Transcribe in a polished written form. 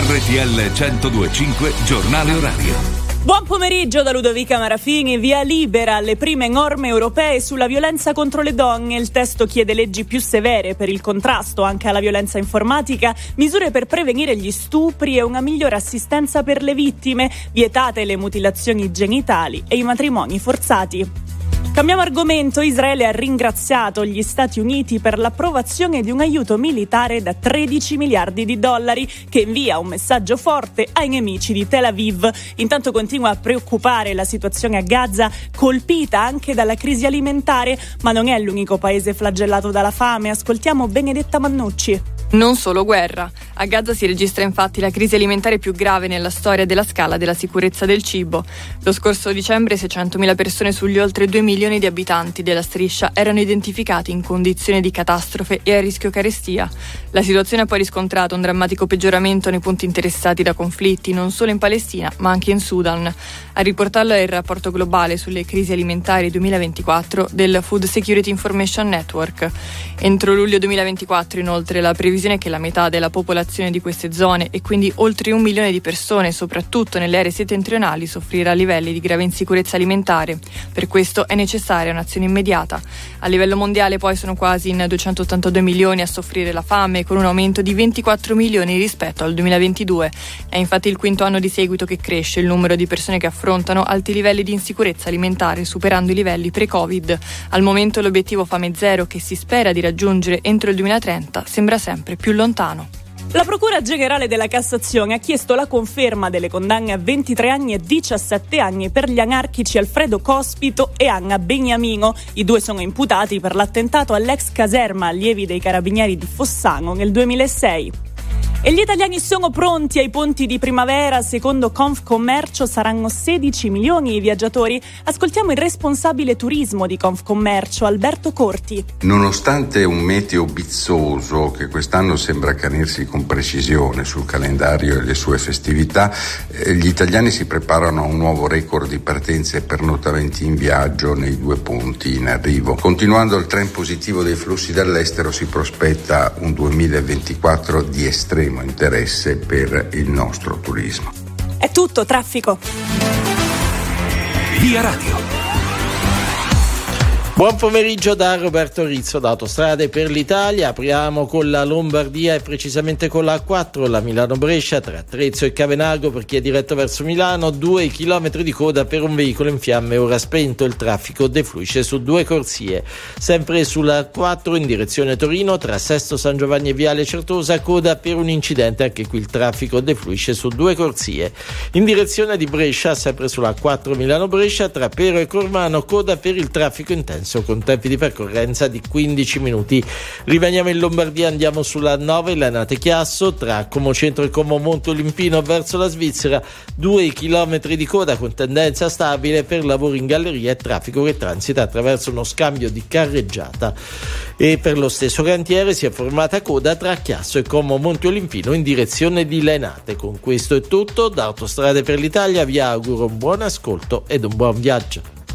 RTL 102.5 Giornale Orario. Buon pomeriggio da Ludovica Marafini. Via libera alle prime norme europee sulla violenza contro le donne. Il testo chiede leggi più severe per il contrasto anche alla violenza informatica, misure per prevenire gli stupri e una migliore assistenza per le vittime, vietate le mutilazioni genitali e i matrimoni forzati. Cambiamo argomento. Israele ha ringraziato gli Stati Uniti per l'approvazione di un aiuto militare da 13 miliardi di dollari che invia un messaggio forte ai nemici di Tel Aviv. Intanto continua a preoccupare la situazione a Gaza, colpita anche dalla crisi alimentare, ma non è l'unico paese flagellato dalla fame. Ascoltiamo Benedetta Mannucci. Non solo guerra. A Gaza si registra infatti la crisi alimentare più grave nella storia della scala della sicurezza del cibo. Lo scorso dicembre 600.000 persone sugli oltre 2 milioni di abitanti della striscia erano identificati in condizioni di catastrofe e a rischio carestia. La situazione ha poi riscontrato un drammatico peggioramento nei punti interessati da conflitti, non solo in Palestina ma anche in Sudan. A riportarlo è il rapporto globale sulle crisi alimentari 2024 del Food Security Information Network. Entro luglio 2024 inoltre la previsione è che la metà della popolazione di queste zone e quindi oltre 1 milione di persone, soprattutto nelle aree settentrionali, soffrirà livelli di grave insicurezza alimentare. Per questo è necessaria un'azione immediata. A livello mondiale poi sono quasi in 282 milioni a soffrire la fame, con un aumento di 24 milioni rispetto al 2022. È infatti il quinto anno di seguito che cresce il numero di persone che affrontano alti livelli di insicurezza alimentare, superando i livelli pre-Covid. Al momento l'obiettivo fame zero, che si spera di raggiungere entro il 2030, sembra sempre più lontano. La Procura Generale della Cassazione ha chiesto la conferma delle condanne a 23 anni e 17 anni per gli anarchici Alfredo Cospito e Anna Beniamino. I due sono imputati per l'attentato all'ex caserma allievi dei Carabinieri di Fossano nel 2006. E gli italiani sono pronti ai ponti di primavera. Secondo Confcommercio saranno 16 milioni i viaggiatori. Ascoltiamo il responsabile turismo di Confcommercio, Alberto Corti. Nonostante un meteo bizzoso che quest'anno sembra accanirsi con precisione sul calendario e le sue festività, gli italiani si preparano a un nuovo record di partenze e pernottamenti in viaggio nei due ponti in arrivo. Continuando il trend positivo dei flussi dall'estero, si prospetta un 2024 di estremo interesse per il nostro turismo. È tutto, traffico. Via Radio. Buon pomeriggio da Roberto Rizzo da Autostrade per l'Italia. Apriamo con la Lombardia e precisamente con la A4, la Milano-Brescia, tra Trezzo e Cavenago per chi è diretto verso Milano. 2 chilometri di coda per un veicolo in fiamme ora spento. Il traffico defluisce su 2 corsie. Sempre sulla A4 in direzione Torino, tra Sesto San Giovanni e Viale Certosa, coda per un incidente. Anche qui il traffico defluisce su 2 corsie. In direzione di Brescia, sempre sulla A4 Milano-Brescia, tra Pero e Cormano, coda per il traffico intenso con tempi di percorrenza di 15 minuti. Rimaniamo in Lombardia, andiamo sulla 9 Lanate Chiasso, tra Como Centro e Como Monte Olimpino verso la Svizzera. 2 chilometri di coda con tendenza stabile per lavori in galleria e traffico che transita attraverso uno scambio di carreggiata. E per lo stesso cantiere si è formata coda tra Chiasso e Como Monte Olimpino in direzione di Lenate. Con questo è tutto. Da Autostrade per l'Italia vi auguro un buon ascolto ed un buon viaggio.